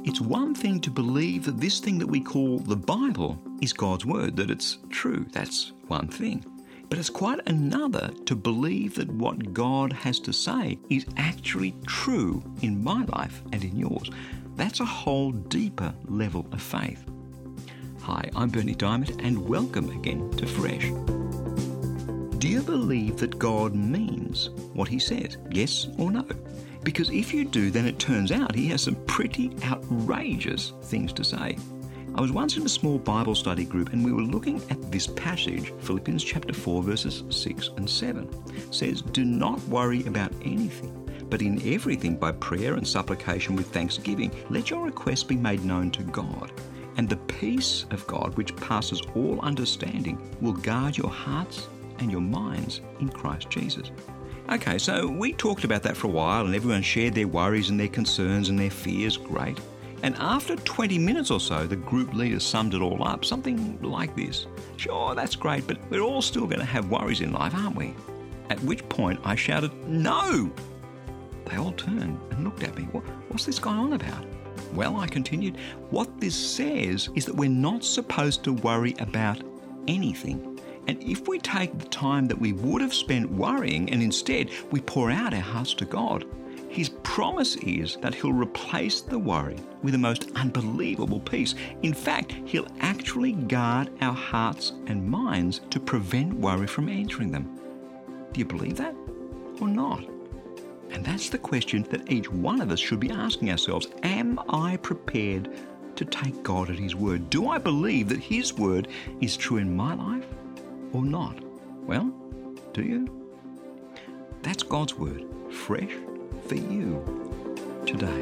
It's one thing to believe that this thing that we call the Bible is God's Word, that it's true. That's one thing. But it's quite another to believe that what God has to say is actually true in my life and in yours. That's a whole deeper level of faith. Hi, I'm Bernie Diamond, and welcome again to Fresh. Do you believe that God means what he says? Yes or no? Because if you do, then it turns out he has some pretty outrageous things to say. I was once in a small Bible study group and we were looking at this passage, Philippians chapter 4, verses 6 and 7. It says, "Do not worry about anything, but in everything by prayer and supplication with thanksgiving, let your requests be made known to God. And the peace of God, which passes all understanding, will guard your hearts and your minds in Christ Jesus." Okay, so we talked about that for a while and everyone shared their worries and their concerns and their fears. Great. And after 20 minutes or so, the group leader summed it all up, something like this. "Sure, that's great, but we're all still going to have worries in life, aren't we?" At which point I shouted, "No!" They all turned and looked at me. What's this guy on about? Well, I continued, what this says is that we're not supposed to worry about anything. And if we take the time that we would have spent worrying and instead we pour out our hearts to God, his promise is that he'll replace the worry with the most unbelievable peace. In fact, he'll actually guard our hearts and minds to prevent worry from entering them. Do you believe that or not? And that's the question that each one of us should be asking ourselves. Am I prepared to take God at his word? Do I believe that his word is true in my life or not? Well, do you? That's God's word, fresh for you today.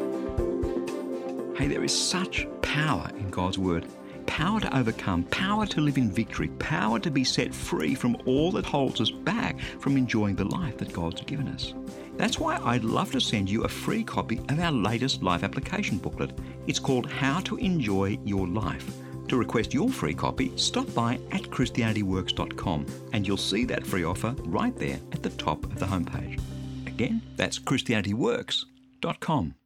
Hey, there is such power in God's word. Power to overcome, power to live in victory, power to be set free from all that holds us back from enjoying the life that God's given us. That's why I'd love to send you a free copy of our latest life application booklet. It's called How to Enjoy Your Life. To request your free copy, stop by at ChristianityWorks.com and you'll see that free offer right there at the top of the homepage. Again, that's ChristianityWorks.com.